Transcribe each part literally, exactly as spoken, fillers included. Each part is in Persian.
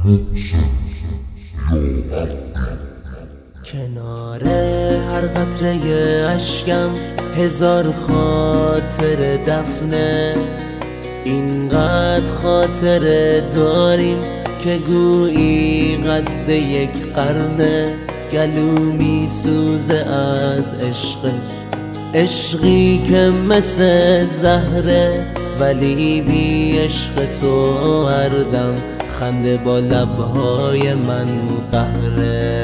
کنار هر قطره اشکم هزار خاطر دفنه، اینقدر خاطره داریم که گویی قد یک قرنه. گلو می سوزه از عشق، عشقی که مثل زهره، ولی بی عشق تو هر دم خنده با لبهای من قهره.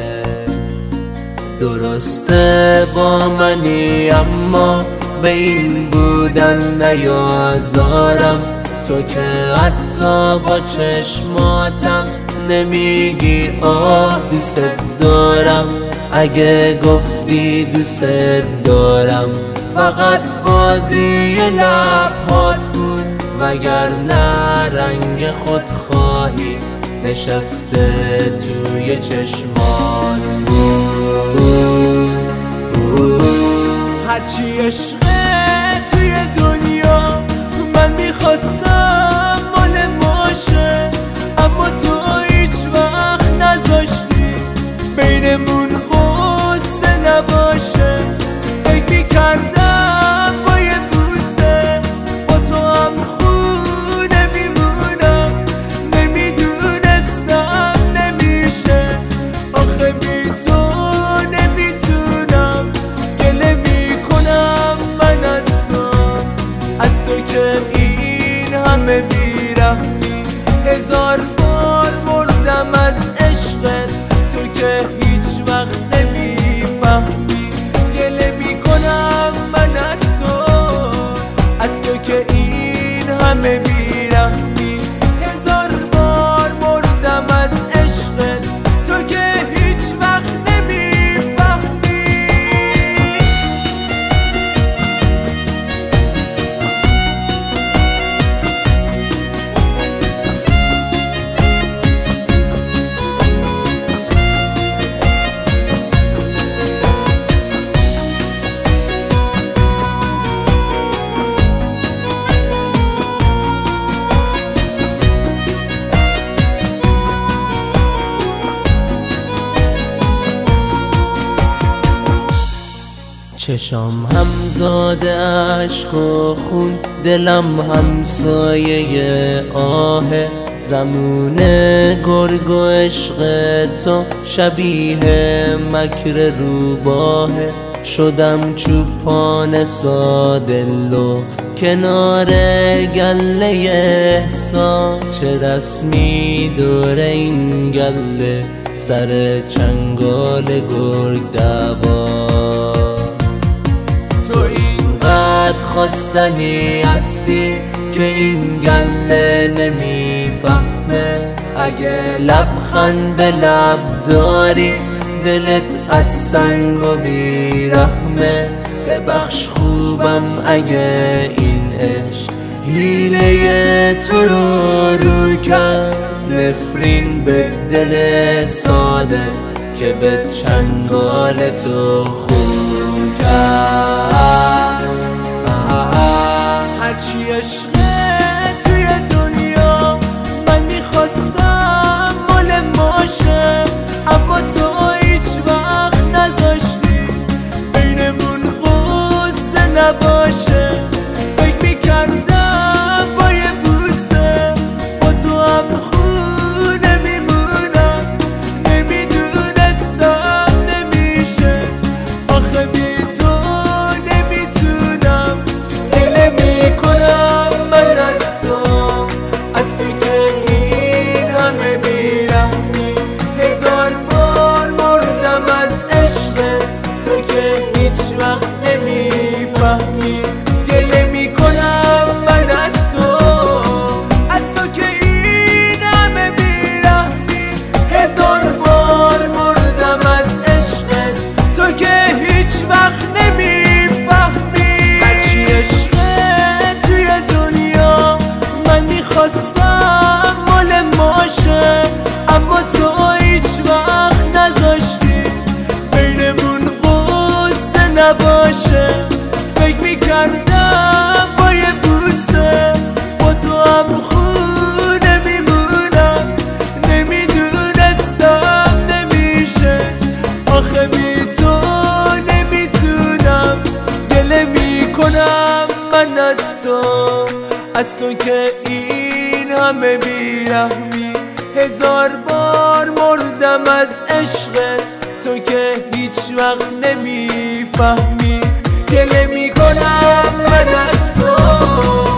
درسته با منی اما به این بودن نیازارم، تو که حتی با چشماتم نمیگی آه دوست دارم. اگه گفتی دوست دارم فقط بازی لبهات بود، وگرنه رنگ خودخواهی نشسته توی چشمات بود. هرچی عشقه توی دنیا من میخواستم مال ماشه، اما تو هیچ وقت نذاشتی بینمون خوصه نباشه. فکر میکردم با یه بوسه با تو هم خونه میمونم، نمیدونستم نمیشه. آخه بی تو نمیتونم، گله میکنم من از تو، از تو که این همه بیرحمی. هزار بار مردم از عشقت، تو که هیچ وقت نمیفهمی. گله میکنم من از تو، از تو که این همه بیرحمی. هزار بار مردم از عشقت، تو که هیچ وقت نمیفهمی. چشام همزاده عشق و خون، دلم همسایه آهه. زمون گرگ و عشق تو شبیه مکر روباهه. شدم چوپان سادلو کنار گله احساس، چه رسمی دور این گله سر چنگال گرگ دوا. خواستنی هستی که این گله نمیفهمه. اگه لبخند به لب داری دلت از سنگ و بیرحمه. ببخش خوبم اگه این عشق حیله تو رو رو کرد. نفرین به دل ساده که به چنگال تو خون کرد. هرچی عشقه توی دنیا من میخواستم مال ماشه، اما تو هیچ وقت نذاشتی بینمون خوصه نباشه. فکر میکردم با یه بوسه با تو هم خونه میمونم، نمیدونستم نمیشه. آخه بی تو نمیتونم، گله میکنم تو، از تو که این همه بیرحمی. هزار بار مردم از عشقت، تو که هیچ وقت نمیفهمی. گله میکنم من از تو،